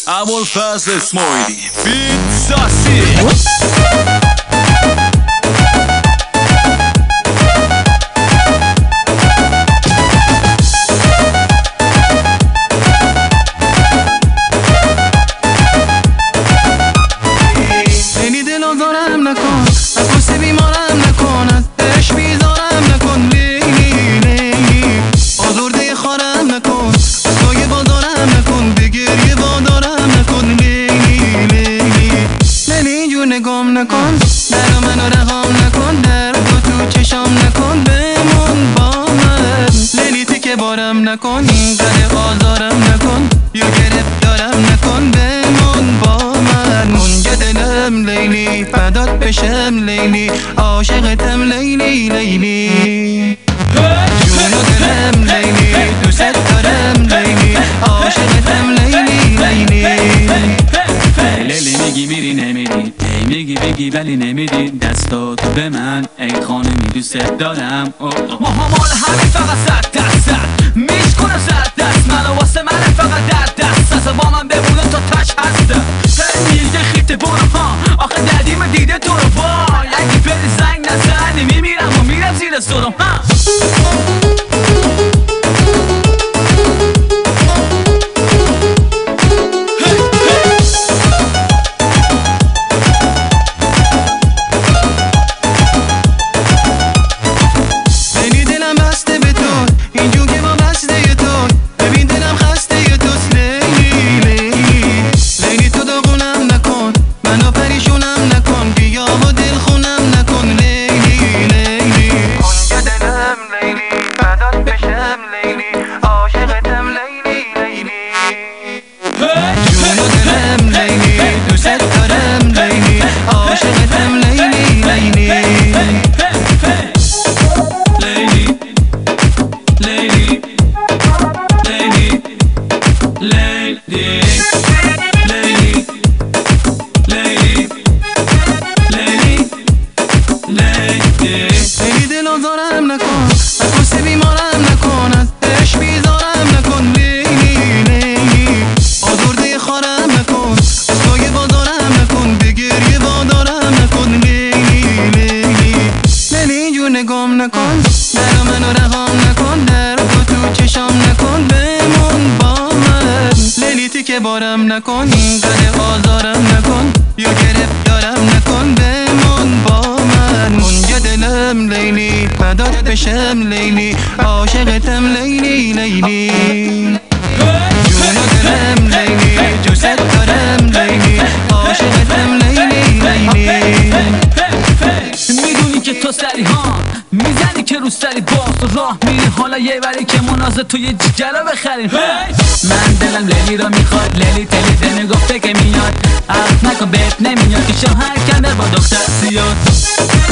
ابوالفضل اسماعیلی فیت ساسی. نگام نکن در منو رهام نکن در تو چشام نکن بمون با من لیلی تیکه بارم نکن اینقدر آزارم نکن یا گرفتارم نکن بمون با من منجه دلم لیلی فدات بشم لیلی عاشقتم لیلی لیلی جون و دلم لیلی دوست دارم لیلی عاشقتم لیلی لیلی لیلی میگی میری نمیری میگی بگی ولی نمیدی دستاتو به من ای خانمی دوست دارم ماها مال همین فقط صد درصد میشکنم صد دست منو واسه من فقط در دست اصلا با من بمونه تا تش هستم میده خیته برو ها آخه دردیم دیده تو رو وای اگه بری زنگ نزنی میمیرم و میرم زیر صدام نگام نکن در منو رهام نکن در تو چشام نکن بمون با من لیلی تیکه بارم نکن اینقدر آزارم نکن یا گرفتارم نکن بمون با من منجه دلم لیلی فدات بشم لیلی عاشقتم لیلی لیلی جون و دلم لیلی دوست دارم لیلی عاشقتم لیلی لیلی میدونی که تو سری ها میزنی که رو سری باز راه میری حالا یه وری که منازه تو یه جیگره بخریم من دلم لیلی را میخواد لیلی تلی دل میگفته که میاد عرض نکن بهت نمیاد که شوهر کنه با دختر سیاد